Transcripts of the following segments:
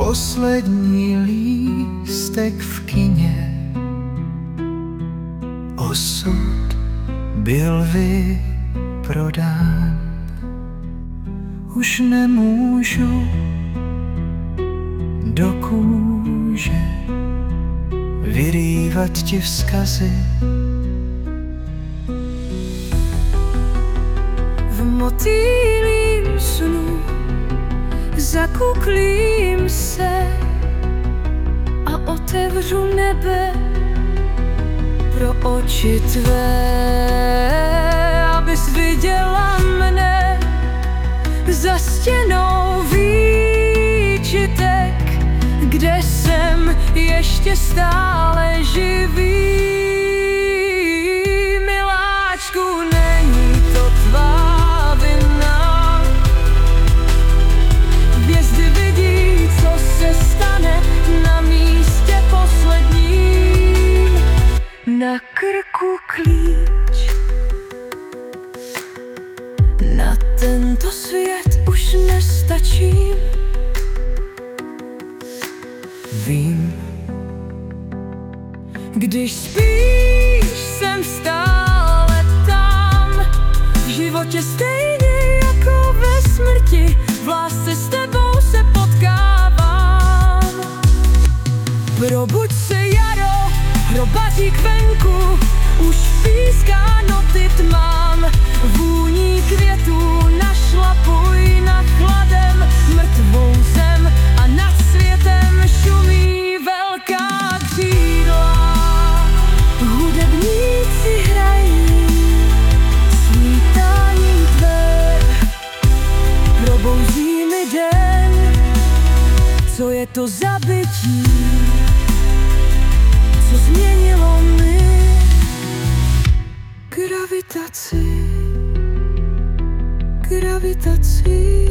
poslední lístek v kině. Osud byl vyprodán. Už nemůžu do kůže vyrývat ti vzkazy. V motýlím snu zakuklím se a otevřu nebe pro oči tvé, abys viděla mne za stěnou výčitek, kde jsem ještě stále živý. Miláčku, není to tvá vina. Hvězdy vidí, co se stane na místě posledním. Na krku klíč, na tento svět už nestačím. Vím, když spíš, jsem stále tam. V životě stejně jako ve smrti, v lásce s tebou se potkávám. Probuď se, jaro, hrobařík venku už píská noty tmám. Vůní květů našlapuj na chladem mrtvou zem a nad světem šumí velká křídla. Hudebníci hrají svítání tvé, probouzí mi den. Co je to za bytí, co změnilo mi gravitaci, gravitaci.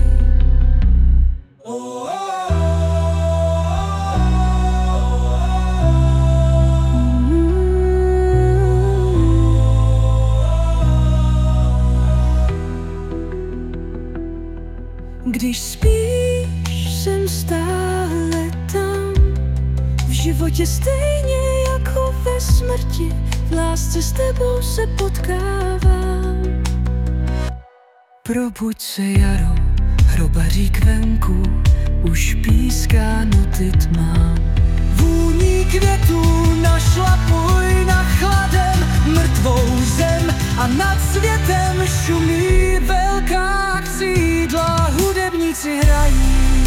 Když spíš, jsem stále tam. V životě stejně jako ve smrti, v lásce s tebou se potkávám. probuď se, jaro, hrobařík venku už píská noty tmám. Vůní květů našlapuj na chladem mrtvou zem a nad světem šumí velká křídla. Hudebníci hrají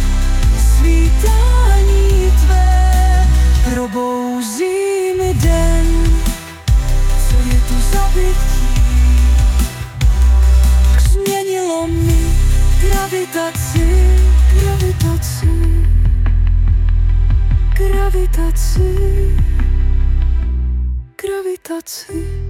svítání tvé, probouzí mi den. Co je tu za bytí, změnilo mi gravitaci, gravitaci, gravitaci, gravitaci.